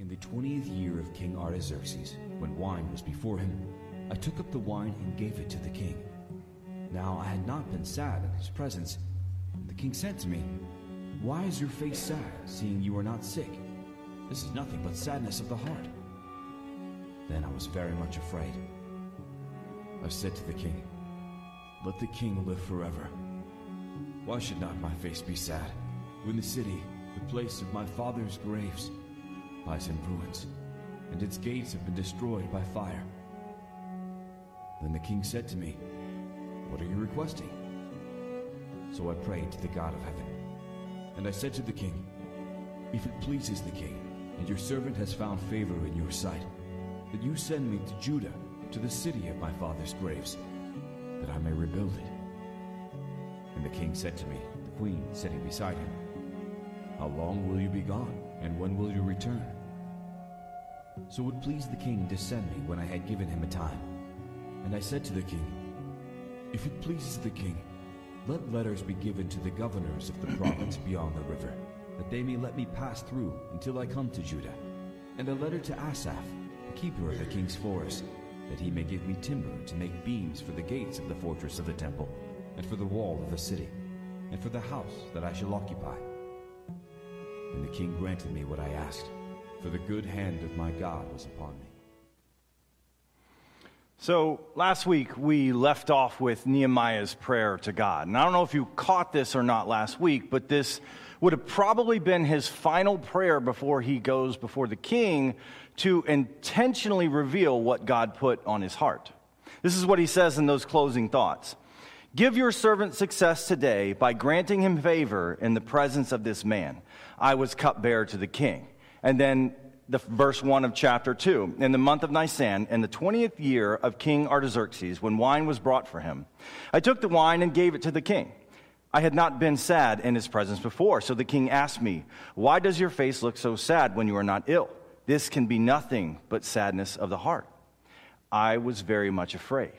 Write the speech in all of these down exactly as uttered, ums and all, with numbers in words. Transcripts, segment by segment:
In the twentieth year of King Artaxerxes, when wine was before him, I took up the wine and gave it to the king. Now I had not been sad in his presence. And the king said to me, "Why is your face sad, seeing you are not sick? This is nothing but sadness of the heart." Then I was very much afraid. I said to the king, "Let the king live forever. Why should not my face be sad, when the city, the place of my father's graves, lies in ruins, and its gates have been destroyed by fire?" Then the king said to me, "What are you requesting?" So I prayed to the God of heaven. And I said to the king, "If it pleases the king, and your servant has found favor in your sight, that you send me to Judah, to the city of my father's graves, that I may rebuild it." And the king said to me, the queen sitting beside him, "How long will you be gone, and when will you return?" So it pleased the king to send me when I had given him a time. And I said to the king, "If it pleases the king, let letters be given to the governors of the province beyond the river, that they may let me pass through until I come to Judah, and a letter to Asaph, the keeper of the king's forest, that he may give me timber to make beams for the gates of the fortress of the temple, and for the wall of the city, and for the house that I shall occupy." And the king granted me what I asked, for the good hand of my God was upon me. So last week we left off with Nehemiah's prayer to God. And I don't know if you caught this or not last week, but this would have probably been his final prayer before he goes before the king to intentionally reveal what God put on his heart. This is what he says in those closing thoughts. "Give your servant success today by granting him favor in the presence of this man. I was cupbearer to the king." And then the verse one of chapter two. "In the month of Nisan, in the twentieth year of King Artaxerxes, when wine was brought for him, I took the wine and gave it to the king. I had not been sad in his presence before. So the king asked me, 'Why does your face look so sad when you are not ill? This can be nothing but sadness of the heart.' I was very much afraid."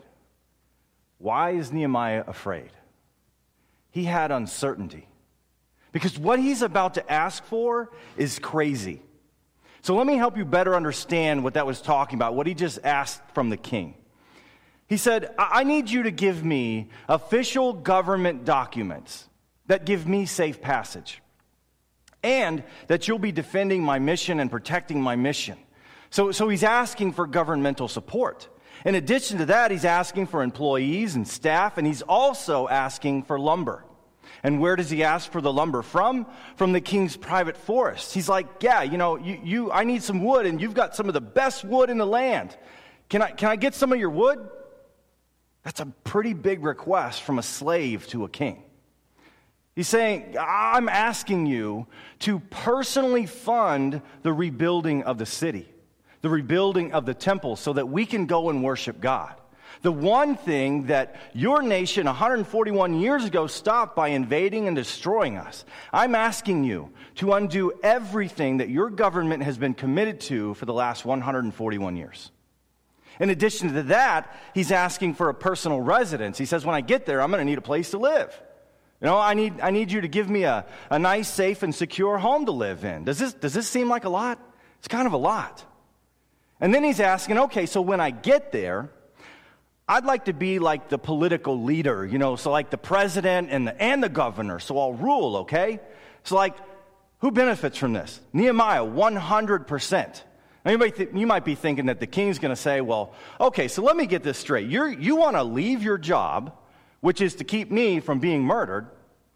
Why is Nehemiah afraid? He had uncertainty. Because what he's about to ask for is crazy. So let me help you better understand what that was talking about, what he just asked from the king. He said, I need you to give me official government documents that give me safe passage, and that you'll be defending my mission and protecting my mission. So, so he's asking for governmental support. In addition to that, he's asking for employees and staff, and he's also asking for lumber. And where does he ask for the lumber from? From the king's private forest. He's like, yeah, you know, you, you, I need some wood, and you've got some of the best wood in the land. Can I, can I get some of your wood? That's a pretty big request from a slave to a king. He's saying, I'm asking you to personally fund the rebuilding of the city, the rebuilding of the temple, so that we can go and worship God. The one thing that your nation one hundred forty-one years ago stopped by invading and destroying us. I'm asking you to undo everything that your government has been committed to for the last one hundred forty-one years. In addition to that, he's asking for a personal residence. He says, when I get there, I'm going to need a place to live. You know, I need I need you to give me a, a nice, safe, and secure home to live in. Does this, does this seem like a lot? It's kind of a lot. And then he's asking, okay, so when I get there, I'd like to be like the political leader, you know, so like the president and the, and the governor, so I'll rule, okay? So like, who benefits from this? Nehemiah, one hundred percent. Now, you might, th- you might be thinking that the king's going to say, well, okay, so let me get this straight. You're, you want to leave your job, which is to keep me from being murdered,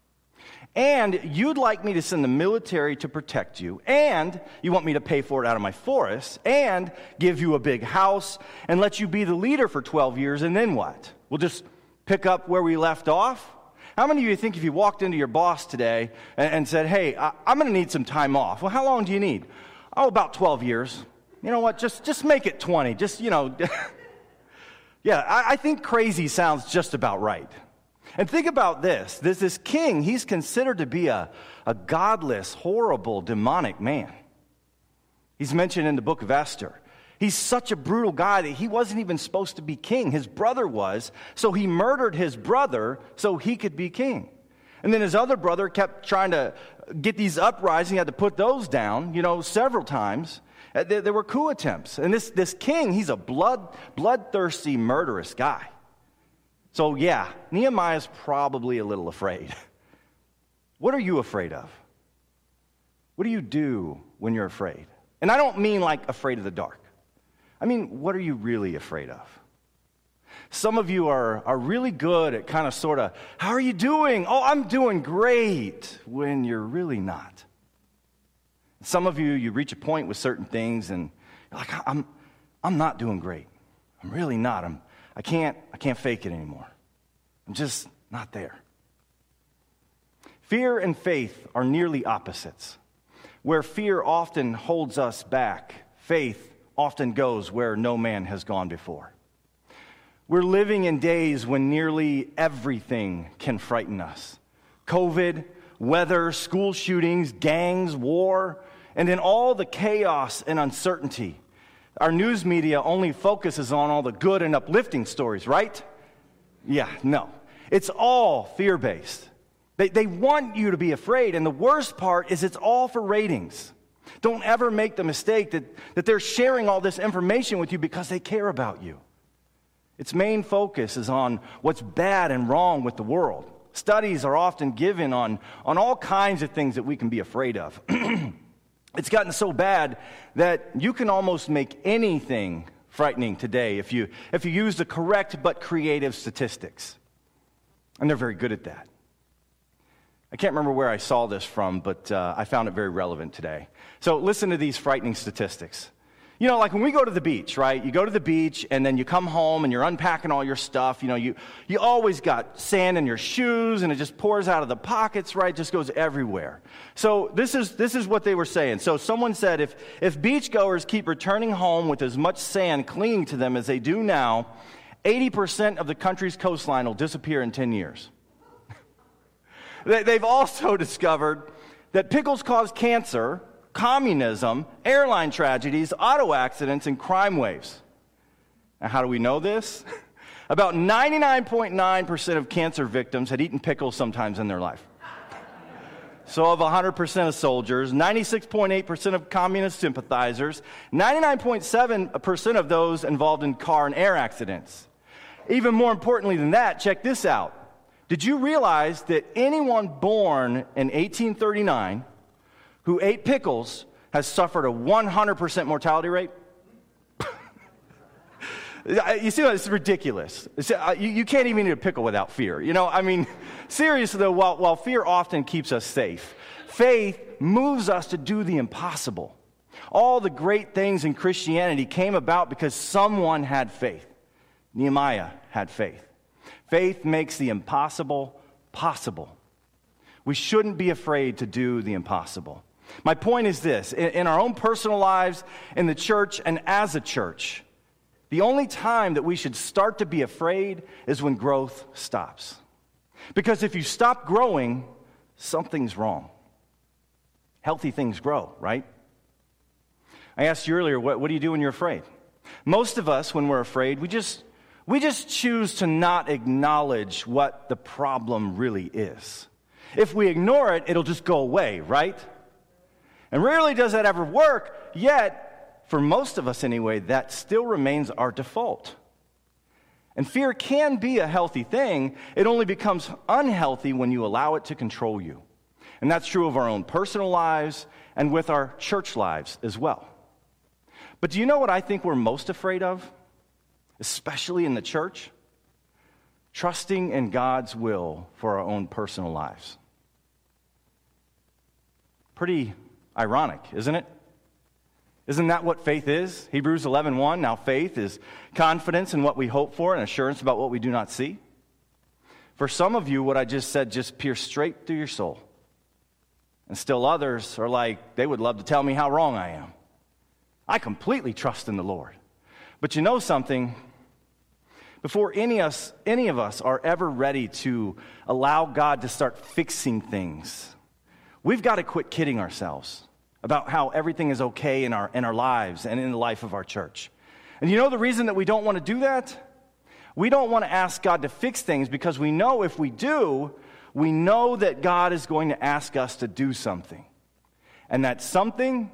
and you'd like me to send the military to protect you, and you want me to pay for it out of my forest, and give you a big house, and let you be the leader for twelve years, and then what? We'll just pick up where we left off? How many of you think if you walked into your boss today and, and said, hey, I, I'm going to need some time off? Well, how long do you need? Oh, about twelve years. You know what? Just, just make it twenty. Just, you know. Yeah, I, I think crazy sounds just about right. And think about this. This, this king, he's considered to be a, a godless, horrible, demonic man. He's mentioned in the book of Esther. He's such a brutal guy that he wasn't even supposed to be king. His brother was, so he murdered his brother so he could be king. And then his other brother kept trying to get these uprisings. He had to put those down, you know, several times. Uh, there, there were coup attempts. And this, this king, he's a blood, bloodthirsty, murderous guy. So yeah, Nehemiah's probably a little afraid. What are you afraid of? What do you do when you're afraid? And I don't mean like afraid of the dark. I mean, what are you really afraid of? Some of you are, are really good at kind of sort of, how are you doing? Oh, I'm doing great, when you're really not. Some of you, you reach a point with certain things and you're like, I'm, I'm not doing great. I'm really not. I'm, I can't, I can't fake it anymore. I'm just not there. Fear and faith are nearly opposites. Where fear often holds us back, faith often goes where no man has gone before. We're living in days when nearly everything can frighten us. COVID, weather, school shootings, gangs, war, and in all the chaos and uncertainty, our news media only focuses on all the good and uplifting stories, right? Yeah, no. It's all fear-based. They, they want you to be afraid, and the worst part is it's all for ratings. Don't ever make the mistake that, that they're sharing all this information with you because they care about you. Its main focus is on what's bad and wrong with the world. Studies are often given on, on all kinds of things that we can be afraid of. It's gotten so bad that you can almost make anything frightening today if you, if you use the correct but creative statistics. And they're very good at that. I can't remember where I saw this from, but uh, I found it very relevant today. So listen to these frightening statistics. You know, like when we go to the beach, right? You go to the beach and then you come home and you're unpacking all your stuff. You know, you, you always got sand in your shoes and it just pours out of the pockets, right? It just goes everywhere. So this is this is what they were saying. So someone said if, if beachgoers keep returning home with as much sand clinging to them as they do now, eighty percent of the country's coastline will disappear in ten years. They've also discovered that pickles cause cancer, communism, airline tragedies, auto accidents, and crime waves. Now, how do we know this? About ninety-nine point nine percent of cancer victims had eaten pickles sometimes in their life. So of one hundred percent of soldiers, ninety-six point eight percent of communist sympathizers, ninety-nine point seven percent of those involved in car and air accidents. Even more importantly than that, check this out. Did you realize that anyone born in eighteen thirty-nine who ate pickles has suffered a one hundred percent mortality rate? You see, it's ridiculous. It's, uh, you, you can't even eat a pickle without fear. You know, I mean, seriously though, while, while fear often keeps us safe, faith moves us to do the impossible. All the great things in Christianity came about because someone had faith. Nehemiah had faith. Faith makes the impossible possible. We shouldn't be afraid to do the impossible. My point is this, in, in our own personal lives, in the church, and as a church, the only time that we should start to be afraid is when growth stops. Because if you stop growing, something's wrong. Healthy things grow, right? I asked you earlier, what, what do you do when you're afraid? Most of us, when we're afraid, we just we just choose to not acknowledge what the problem really is. If we ignore it, it'll just go away, right? And rarely does that ever work, yet, for most of us anyway, that still remains our default. And fear can be a healthy thing. It only becomes unhealthy when you allow it to control you. And that's true of our own personal lives and with our church lives as well. But do you know what I think we're most afraid of? Especially in the church? Trusting in God's will for our own personal lives. Pretty ironic, isn't it? Isn't that what faith is? Hebrews eleven one, now faith is confidence in what we hope for and assurance about what we do not see. For some of you, what I just said just pierced straight through your soul. And still others are like, they would love to tell me how wrong I am. I completely trust in the Lord. But you know something? Before any of us, any of us are ever ready to allow God to start fixing things, we've got to quit kidding ourselves about how everything is okay in our, in our lives and in the life of our church. And you know the reason that we don't want to do that? We don't want to ask God to fix things because we know if we do, we know that God is going to ask us to do something. And that something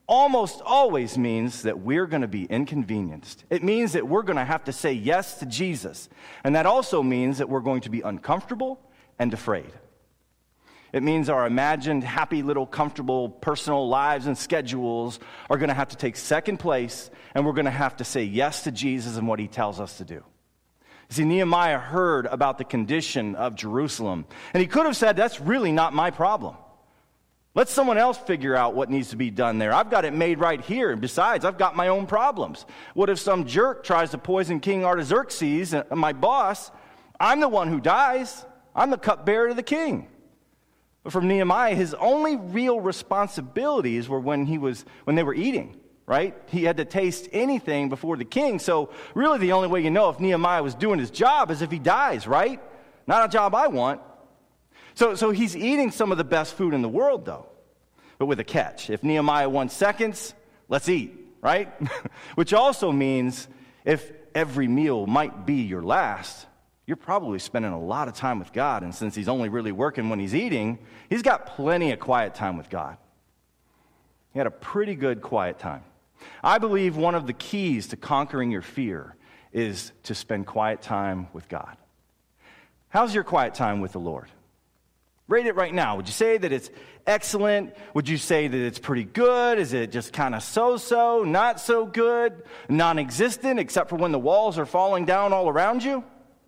almost always means that we're going to be inconvenienced. It means that we're going to have to say yes to Jesus. And that also means that we're going to be uncomfortable and afraid. It means our imagined happy little comfortable personal lives and schedules are going to have to take second place, and we're going to have to say yes to Jesus and what he tells us to do. You see, Nehemiah heard about the condition of Jerusalem, and he could have said, that's really not my problem. Let someone else figure out what needs to be done there. I've got it made right here, and besides, I've got my own problems. What if some jerk tries to poison King Artaxerxes, my boss? I'm the one who dies. I'm the cupbearer to the king. But from Nehemiah, his only real responsibilities were when he was when they were eating, right? He had to taste anything before the king. So really the only way you know if Nehemiah was doing his job is if he dies, right? Not a job I want. So, so he's eating some of the best food in the world, though, but with a catch. If Nehemiah wants seconds, let's eat, right? Which also means if every meal might be your last, you're probably spending a lot of time with God, and since he's only really working when he's eating, he's got plenty of quiet time with God. He had a pretty good quiet time. I believe one of the keys to conquering your fear is to spend quiet time with God. How's your quiet time with the Lord? Rate it right now. Would you say that it's excellent? Would you say that it's pretty good? Is it just kind of so-so, not so good, non-existent, except for when the walls are falling down all around you?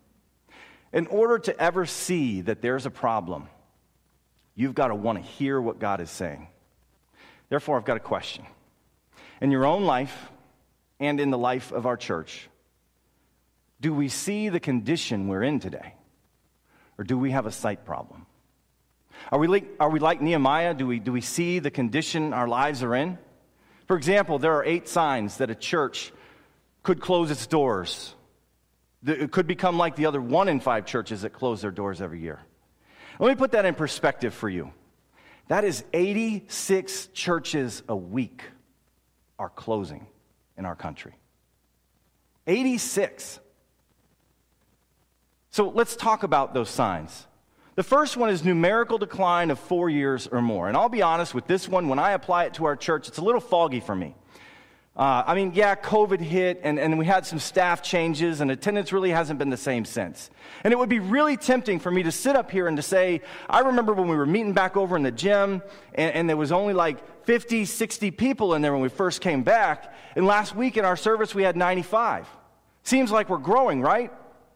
In order to ever see that there's a problem, you've got to want to hear what God is saying. Therefore, I've got a question. In your own life and in the life of our church, do we see the condition we're in today? Or do we have a sight problem? Are we like, are we like Nehemiah? Do we, do we see the condition our lives are in? For example, there are eight signs that a church could close its doors. It could become like the other one in five churches that close their doors every year. Let me put that in perspective for you. That is eighty-six churches a week are closing in our country. eighty-six. So let's talk about those signs. The first one is numerical decline of four years or more. And I'll be honest with this one, when I apply it to our church, it's a little foggy for me. Uh, I mean, yeah, COVID hit, and, and we had some staff changes, and attendance really hasn't been the same since. And it would be really tempting for me to sit up here and to say, I remember when we were meeting back over in the gym, and, and there was only like fifty, sixty people in there when we first came back, and last week in our service we had ninety-five. Seems like we're growing, right?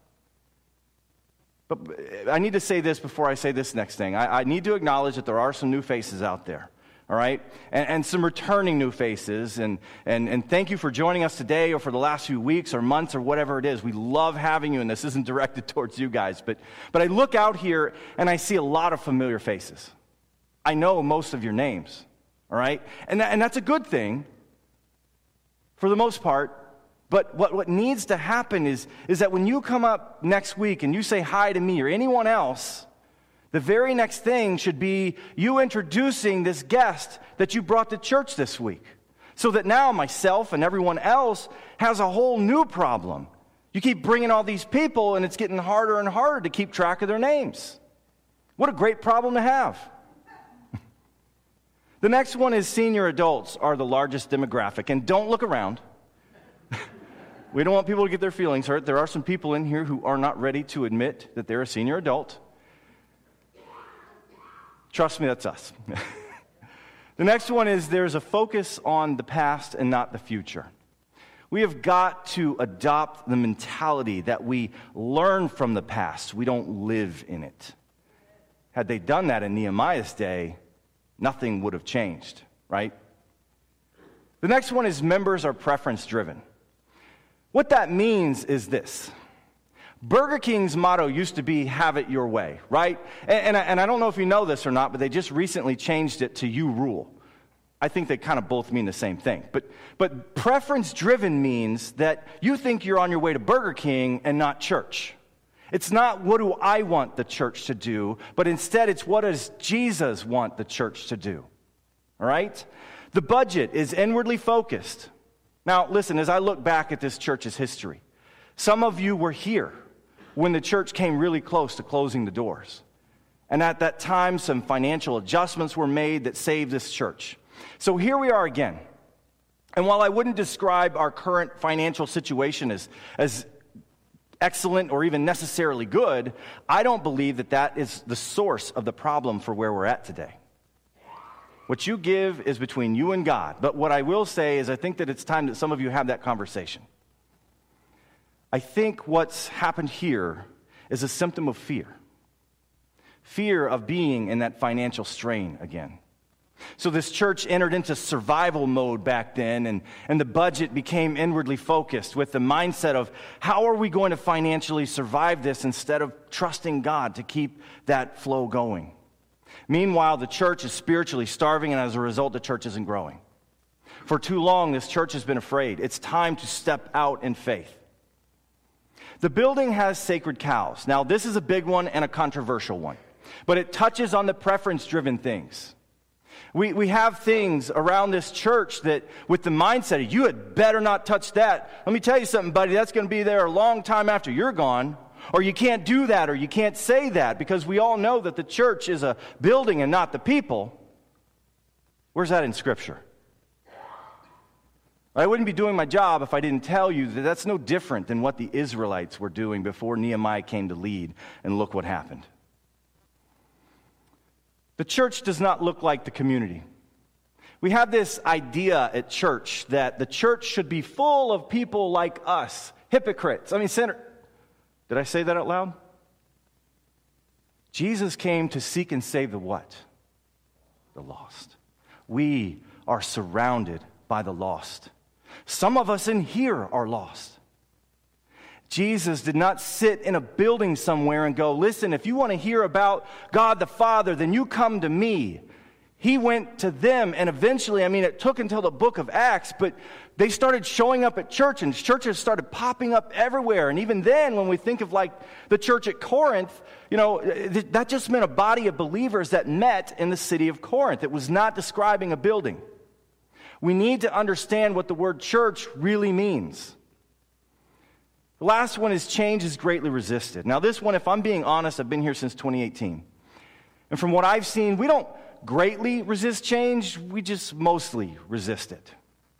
But I need to say this before I say this next thing. I, I need to acknowledge that there are some new faces out there. All right? And, and some returning new faces. And, and, and thank you for joining us today or for the last few weeks or months or whatever it is. We love having you, and this isn't directed towards you guys. But, but I look out here, and I see a lot of familiar faces. I know most of your names. All right? And, that, and that's a good thing for the most part. But what, what needs to happen is, is that when you come up next week and you say hi to me or anyone else, the very next thing should be you introducing this guest that you brought to church this week. So that now myself and everyone else has a whole new problem. You keep bringing all these people, and it's getting harder and harder to keep track of their names. What a great problem to have. The next one is senior adults are the largest demographic. And don't look around. We don't want people to get their feelings hurt. There are some people in here who are not ready to admit that they're a senior adult. Trust me, that's us. The next one is there's a focus on the past and not the future. We have got to adopt the mentality that we learn from the past. We don't live in it. Had they done that in Nehemiah's day, nothing would have changed, right? The next one is members are preference-driven. What that means is this. Burger King's motto used to be, have it your way, right? And, and, I, and I don't know if you know this or not, but they just recently changed it to you rule. I think they kind of both mean the same thing. But, but preference-driven means that you think you're on your way to Burger King and not church. It's not what do I want the church to do, but instead it's what does Jesus want the church to do, all right? The budget is inwardly focused. Now, listen, as I look back at this church's history, some of you were here when the church came really close to closing the doors. And at that time, some financial adjustments were made that saved this church. So here we are again. And while I wouldn't describe our current financial situation as, as excellent or even necessarily good, I don't believe that that is the source of the problem for where we're at today. What you give is between you and God. But what I will say is I think that it's time that some of you have that conversation. I think what's happened here is a symptom of fear. Fear of being in that financial strain again. So this church entered into survival mode back then, and, and the budget became inwardly focused with the mindset of how are we going to financially survive this instead of trusting God to keep that flow going. Meanwhile, the church is spiritually starving, and as a result, the church isn't growing. For too long, this church has been afraid. It's time to step out in faith. The building has sacred cows. Now, this is a big one and a controversial one, but it touches on the preference-driven things. We we have things around this church that, with the mindset of, you had better not touch that. Let me tell you something, buddy, that's going to be there a long time after you're gone. Or you can't do that, or you can't say that, because we all know that the church is a building and not the people. Where's that in Scripture? I wouldn't be doing my job if I didn't tell you that that's no different than what the Israelites were doing before Nehemiah came to lead, and look what happened. The church does not look like the community. We have this idea at church that the church should be full of people like us, hypocrites. I mean, sinner. Did I say that out loud? Jesus came to seek and save the what? The lost. We are surrounded by the lost. Some of us in here are lost. Jesus did not sit in a building somewhere and go, listen, if you want to hear about God the Father, then you come to me. He went to them, and eventually, I mean, it took until the book of Acts, but they started showing up at church, and churches started popping up everywhere. And even then, when we think of like the church at Corinth, you know, that just meant a body of believers that met in the city of Corinth. It was not describing a building. We need to understand what the word church really means. The last one is change is greatly resisted. Now this one, if I'm being honest, I've been here since twenty eighteen. And from what I've seen, we don't greatly resist change, we just mostly resist it.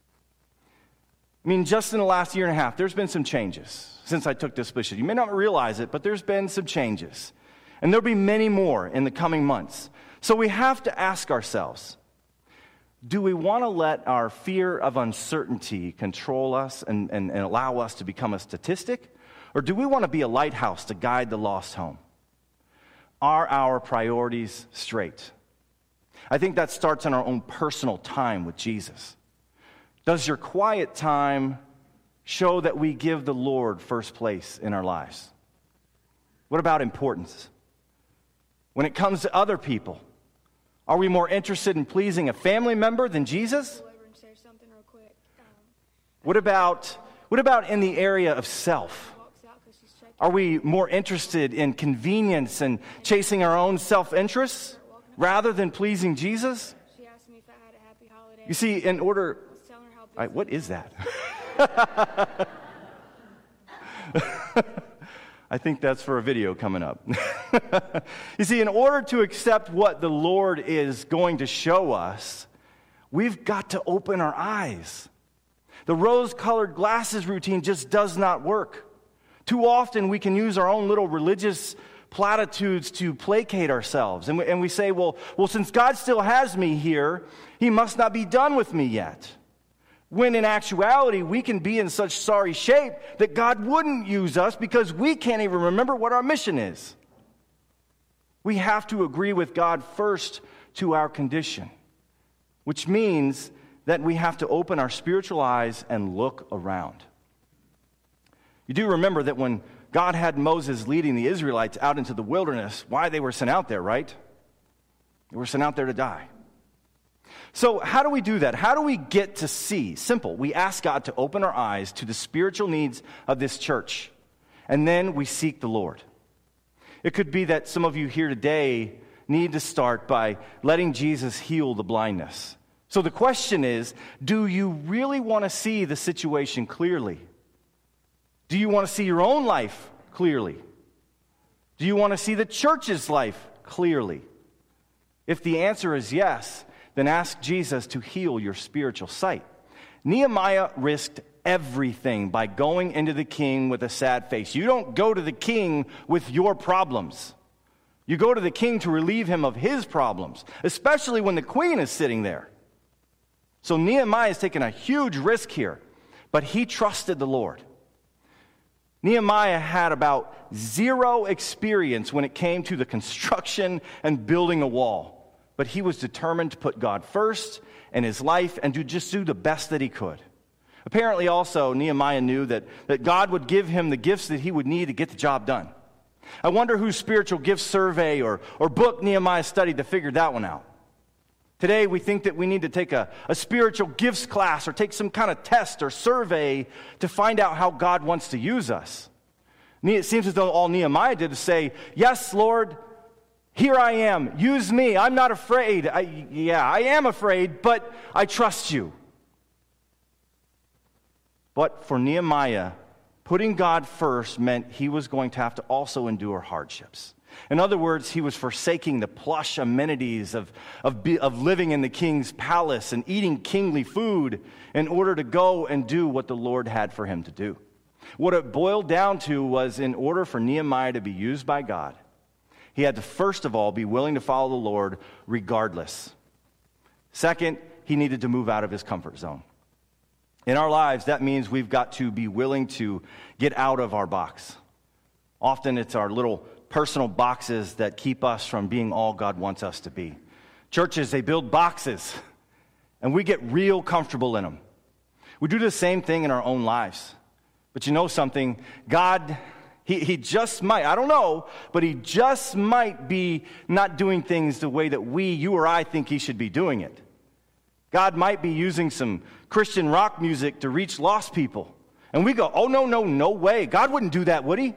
I mean, just in the last year and a half, there's been some changes since I took this position. You may not realize it, but there's been some changes. And there'll be many more in the coming months. So we have to ask ourselves, do we want to let our fear of uncertainty control us and, and, and allow us to become a statistic? Or do we want to be a lighthouse to guide the lost home? Are our priorities straight? I think that starts in our own personal time with Jesus. Does your quiet time show that we give the Lord first place in our lives? What about importance? When it comes to other people, are we more interested in pleasing a family member than Jesus? What about, what about in the area of self? Are we more interested in convenience and chasing our own self-interests rather than pleasing Jesus? She asked me if I had a happy holiday. You see, in order... I was telling her how busy I, what is that? I think that's for a video coming up. You see, in order to accept what the Lord is going to show us, we've got to open our eyes. The rose-colored glasses routine just does not work. Too often we can use our own little religious platitudes to placate ourselves. And we, and we say, well, well, since God still has me here, he must not be done with me yet. When in actuality, we can be in such sorry shape that God wouldn't use us because we can't even remember what our mission is. We have to agree with God first to our condition, which means that we have to open our spiritual eyes and look around. You do remember that when God had Moses leading the Israelites out into the wilderness, why they were sent out there, right? They were sent out there to die. So how do we do that? How do we get to see? Simple. We ask God to open our eyes to the spiritual needs of this church, and then we seek the Lord. It could be that some of you here today need to start by letting Jesus heal the blindness. So the question is, do you really want to see the situation clearly? Do you want to see your own life clearly? Do you want to see the church's life clearly? If the answer is yes, then ask Jesus to heal your spiritual sight. Nehemiah risked everything by going into the king with a sad face. You don't go to the king with your problems. You go to the king to relieve him of his problems, especially when the queen is sitting there. So Nehemiah is taking a huge risk here, but he trusted the Lord. Nehemiah had about zero experience when it came to the construction and building a wall, but he was determined to put God first in his life and to just do the best that he could. Apparently also, Nehemiah knew that, that God would give him the gifts that he would need to get the job done. I wonder whose spiritual gift survey or, or book Nehemiah studied to figure that one out. Today, we think that we need to take a, a spiritual gifts class or take some kind of test or survey to find out how God wants to use us. It seems as though all Nehemiah did is say, yes, Lord, here I am. Use me. I'm not afraid. I, yeah, I am afraid, but I trust you. But for Nehemiah, putting God first meant he was going to have to also endure hardships. In other words, he was forsaking the plush amenities of, of, be, of living in the king's palace and eating kingly food in order to go and do what the Lord had for him to do. What it boiled down to was, in order for Nehemiah to be used by God, he had to first of all be willing to follow the Lord regardless. Second, he needed to move out of his comfort zone. In our lives, that means we've got to be willing to get out of our box. Often it's our little personal boxes that keep us from being all God wants us to be. Churches, they build boxes, and we get real comfortable in them. We do the same thing in our own lives. But you know something? God, he, he just might, I don't know, but he just might be not doing things the way that we, you or I, think he should be doing it. God might be using some Christian rock music to reach lost people. And we go, oh, no, no, no way. God wouldn't do that, would he?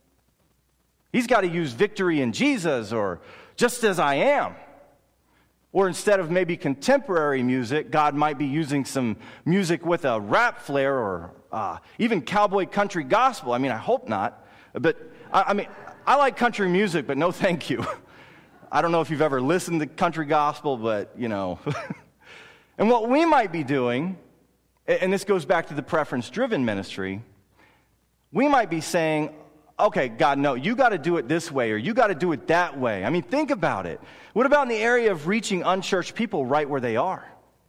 He's got to use victory in Jesus or just as I am. Or instead of maybe contemporary music, God might be using some music with a rap flair or uh, even cowboy country gospel. I mean, I hope not. But, I, I mean, I like country music, but no thank you. I don't know if you've ever listened to country gospel, but, you know. And what we might be doing, and this goes back to the preference-driven ministry, we might be saying, okay, God, no, you got to do it this way, or you got to do it that way. I mean, think about it. What about in the area of reaching unchurched people right where they are?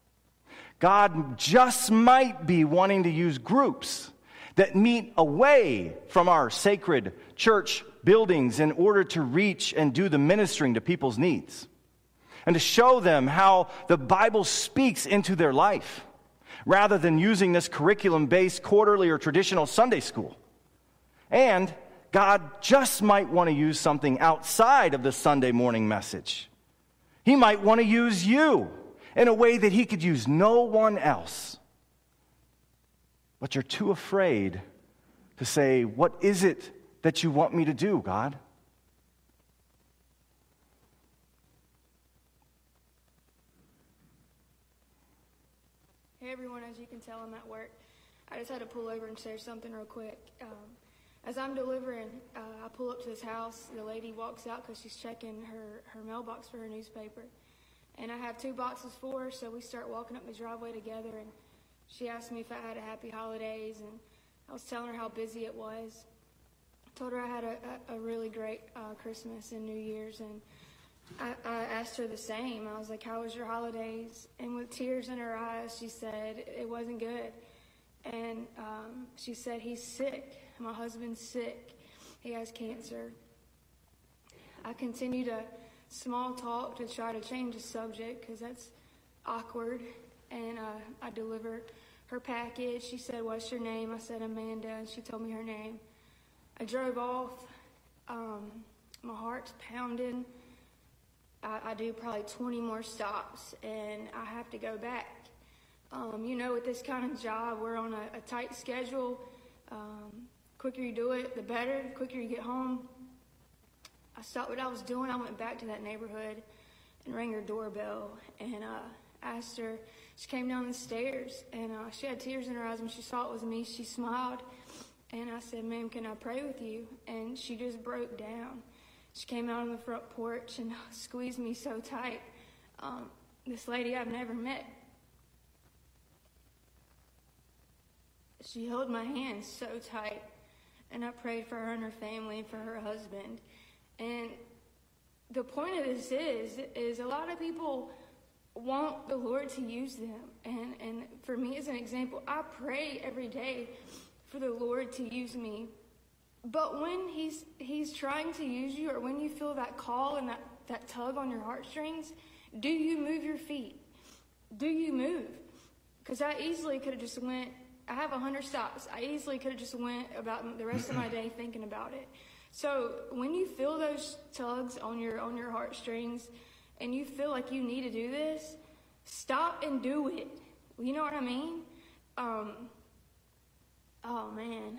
God just might be wanting to use groups that meet away from our sacred church buildings in order to reach and do the ministering to people's needs, and to show them how the Bible speaks into their life, rather than using this curriculum-based quarterly or traditional Sunday school. And God just might want to use something outside of the Sunday morning message. He might want to use you in a way that he could use no one else. But you're too afraid to say, what is it that you want me to do, God? Hey everyone, as you can tell, I'm at work. I just had to pull over and share something real quick. Um, as I'm delivering, uh, I pull up to this house. The lady walks out because she's checking her, her mailbox for her newspaper. And I have two boxes for her, so we start walking up the driveway together. And she asked me if I had a happy holidays, and I was telling her how busy it was. I told her I had a, a, a really great uh, Christmas and New Year's, and I, I asked her the same. I was like, how was your holidays? And with tears in her eyes, she said, it wasn't good. And um, she said, he's sick. My husband's sick. He has cancer. I continue to small talk to try to change the subject because that's awkward. And uh, I delivered her package. She said, what's your name? I said, Amanda. And she told me her name. I drove off. Um, my heart's pounding. I, I do probably twenty more stops, and I have to go back. Um, you know, with this kind of job, we're on a, a tight schedule. Um, quicker you do it, the better. The quicker you get home. I stopped what I was doing. I went back to that neighborhood and rang her doorbell and uh, asked her. She came down the stairs, and uh, she had tears in her eyes. When she saw it was me, she smiled. And I said, ma'am, can I pray with you? And she just broke down. She came out on the front porch and squeezed me so tight. Um, this lady I've never met. she held my hand so tight, and I prayed for her and her family and for her husband. And the point of this is, is a lot of people want the Lord to use them. And, and for me, as an example, I pray every day for the Lord to use me. But when he's he's trying to use you, or when you feel that call and that, that tug on your heartstrings, do you move your feet? Do you move? Because I easily could have just went, I have a hundred stops. I easily could have just went about the rest of my day thinking about it. So when you feel those tugs on your on your heartstrings, and you feel like you need to do this, stop and do it. You know what I mean? Um, oh, man.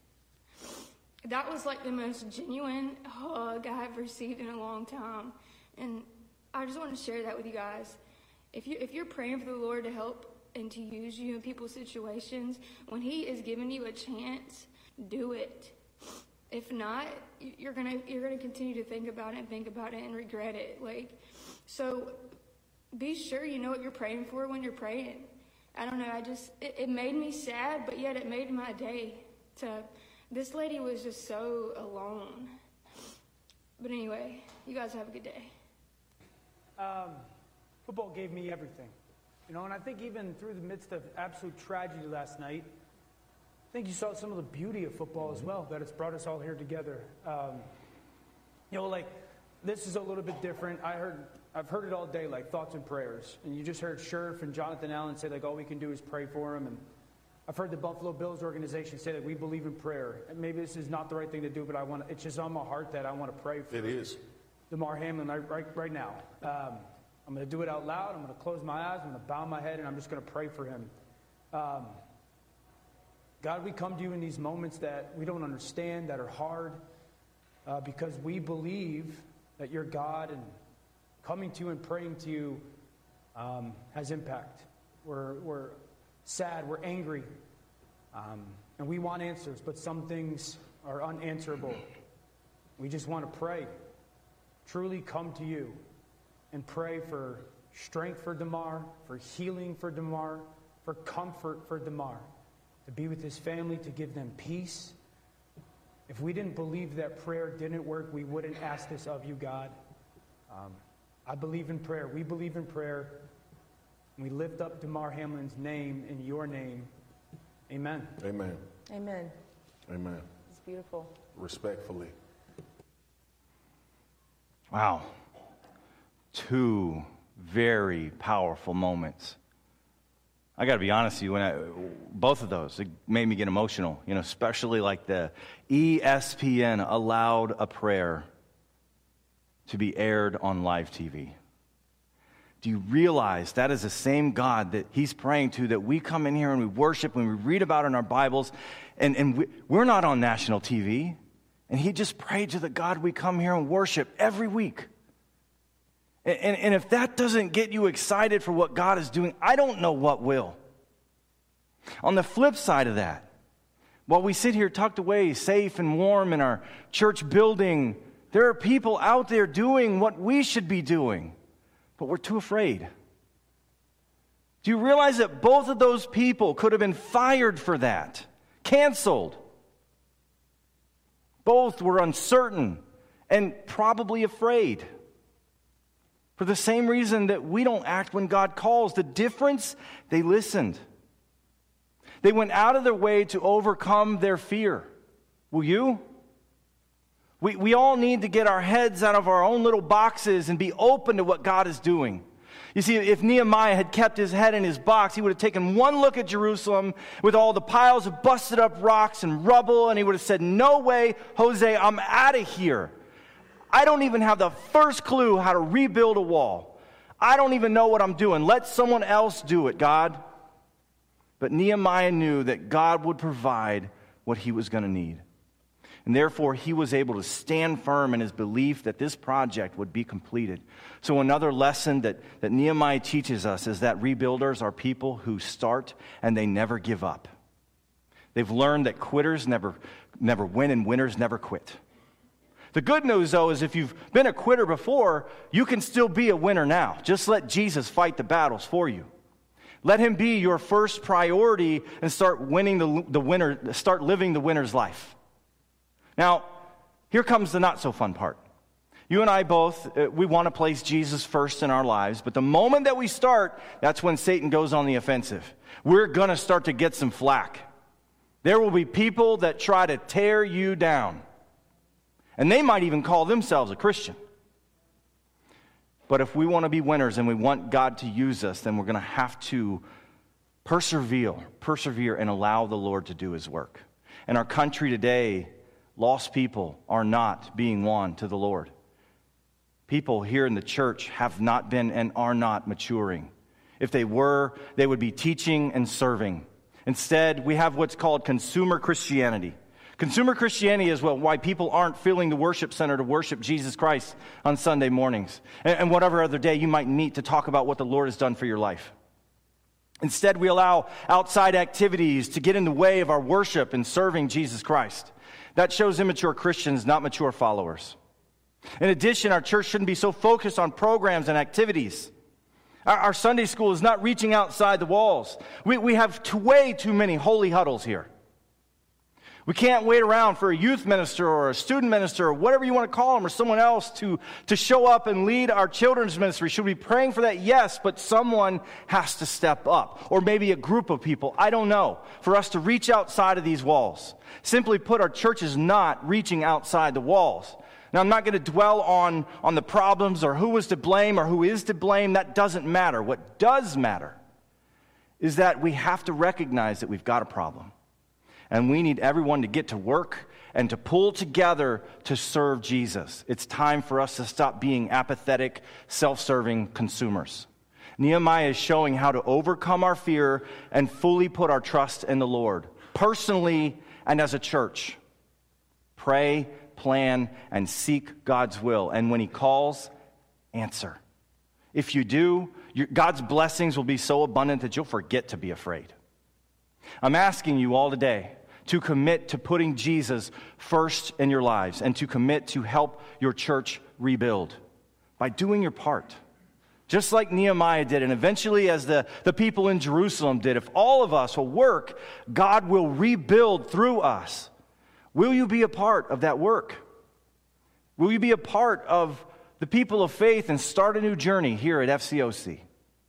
That was like the most genuine hug I've received in a long time. And I just want to share that with you guys. If, you, if you're praying for the Lord to help and to use you in people's situations, when he is giving you a chance, do it. If not, you're gonna you're gonna continue to think about it and think about it and regret it. Like, so be sure you know what you're praying for when you're praying. I don't know. I just it, it made me sad, but yet it made my day. To this lady was just so alone. But anyway, you guys have a good day. Um, football gave me everything, you know, and I think even through the midst of absolute tragedy last night, I think you saw some of the beauty of football as well, that it's brought us all here together. Um, you know, like, this is a little bit different. I heard, I've heard it all day, like thoughts and prayers. And you just heard Sheriff and Jonathan Allen say, like, all we can do is pray for him. And I've heard the Buffalo Bills organization say that we believe in prayer. And maybe this is not the right thing to do, but I want it's just on my heart that I want to pray for it is. Damar Hamlin right, right, right now. Um, I'm going to do it out loud. I'm going to close my eyes. I'm going to bow my head, and I'm just going to pray for him. Um, God, we come to you in these moments that we don't understand, that are hard, uh, because we believe that you're God, and coming to you and praying to you um, has impact. We're, we're sad, we're angry, um, and we want answers, but some things are unanswerable. We just want to pray, truly come to you and pray for strength for Damar, for healing for Damar, for comfort for Damar. To be with his family, to give them peace. If we didn't believe that prayer didn't work, we wouldn't ask this of you, God. Um, I believe in prayer. We believe in prayer. We lift up Damar Hamlin's name in your name. Amen. Amen. Amen. Amen. It's beautiful. Respectfully. Wow. Two very powerful moments. I got to be honest with you, when I, both of those, it made me get emotional, you know, especially like the E S P N allowed a prayer to be aired on live T V. Do you realize that is the same God that he's praying to, that we come in here and we worship and we read about in our Bibles, and, and we, we're not on national T V, and he just prayed to the God we come here and worship every week. And, and, and if that doesn't get you excited for what God is doing, I don't know what will. On the flip side of that, while we sit here tucked away, safe and warm in our church building, there are people out there doing what we should be doing, but we're too afraid. Do you realize that both of those people could have been fired for that, canceled? Both were uncertain and probably afraid. For the same reason that we don't act when God calls. The difference, they listened. They went out of their way to overcome their fear. Will you? We, we all need to get our heads out of our own little boxes and be open to what God is doing. You see, if Nehemiah had kept his head in his box, he would have taken one look at Jerusalem with all the piles of busted up rocks and rubble, and he would have said, "No way, Jose, I'm out of here. I don't even have the first clue how to rebuild a wall. I don't even know what I'm doing. Let someone else do it, God." But Nehemiah knew that God would provide what he was going to need. And therefore, he was able to stand firm in his belief that this project would be completed. So another lesson that, that Nehemiah teaches us is that rebuilders are people who start and they never give up. They've learned that quitters never, never win and winners never quit. The good news, though, is if you've been a quitter before, you can still be a winner now. Just let Jesus fight the battles for you. Let him be your first priority and start winning the, the winner, start living the winner's life. Now, here comes the not so fun part. You and I both, uh, we want to place Jesus first in our lives, but the moment that we start, that's when Satan goes on the offensive. We're going to start to get some flack. There will be people that try to tear you down. And they might even call themselves a Christian. But if we want to be winners and we want God to use us, then we're going to have to persevere, persevere and allow the Lord to do his work. In our country today, lost people are not being won to the Lord. People here in the church have not been and are not maturing. If they were, they would be teaching and serving. Instead, we have what's called consumer Christianity. Consumer Christianity is well, why people aren't filling the worship center to worship Jesus Christ on Sunday mornings and, and whatever other day you might meet to talk about what the Lord has done for your life. Instead, we allow outside activities to get in the way of our worship and serving Jesus Christ. That shows immature Christians, not mature followers. In addition, our church shouldn't be so focused on programs and activities. Our, our Sunday school is not reaching outside the walls. We, we have too, way too many holy huddles here. We can't wait around for a youth minister or a student minister or whatever you want to call them or someone else to, to show up and lead our children's ministry. Should we be praying for that? Yes, but someone has to step up. Or maybe a group of people, I don't know, for us to reach outside of these walls. Simply put, our church is not reaching outside the walls. Now, I'm not going to dwell on, on the problems or who was to blame or who is to blame. That doesn't matter. What does matter is that we have to recognize that we've got a problem. And we need everyone to get to work and to pull together to serve Jesus. It's time for us to stop being apathetic, self-serving consumers. Nehemiah is showing how to overcome our fear and fully put our trust in the Lord, personally and as a church. Pray, plan, and seek God's will. And when he calls, answer. If you do, your, God's blessings will be so abundant that you'll forget to be afraid. I'm asking you all today to commit to putting Jesus first in your lives and to commit to help your church rebuild by doing your part. Just like Nehemiah did, and eventually as the, the people in Jerusalem did, if all of us will work, God will rebuild through us. Will you be a part of that work? Will you be a part of the people of faith and start a new journey here at F C O C?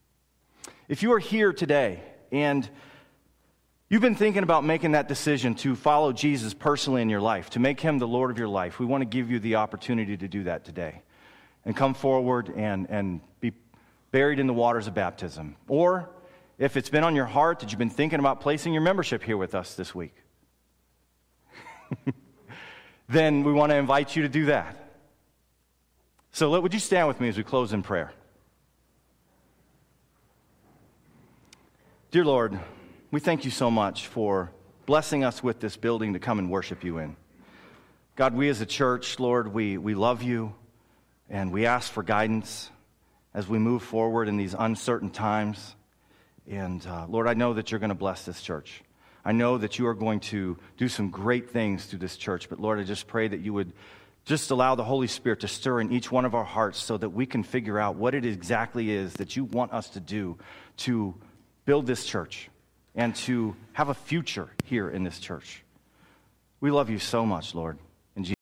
If you are here today and you've been thinking about making that decision to follow Jesus personally in your life, to make him the Lord of your life, we want to give you the opportunity to do that today. And come forward and, and be buried in the waters of baptism. Or, if it's been on your heart that you've been thinking about placing your membership here with us this week, then we want to invite you to do that. So let, would you stand with me as we close in prayer? Dear Lord, we thank you so much for blessing us with this building to come and worship you in. God, we as a church, Lord, we, we love you, and we ask for guidance as we move forward in these uncertain times. And uh, Lord, I know that you're going to bless this church. I know that you are going to do some great things through this church. But Lord, I just pray that you would just allow the Holy Spirit to stir in each one of our hearts so that we can figure out what it exactly is that you want us to do to build this church and to have a future here in this church. We love you so much, Lord.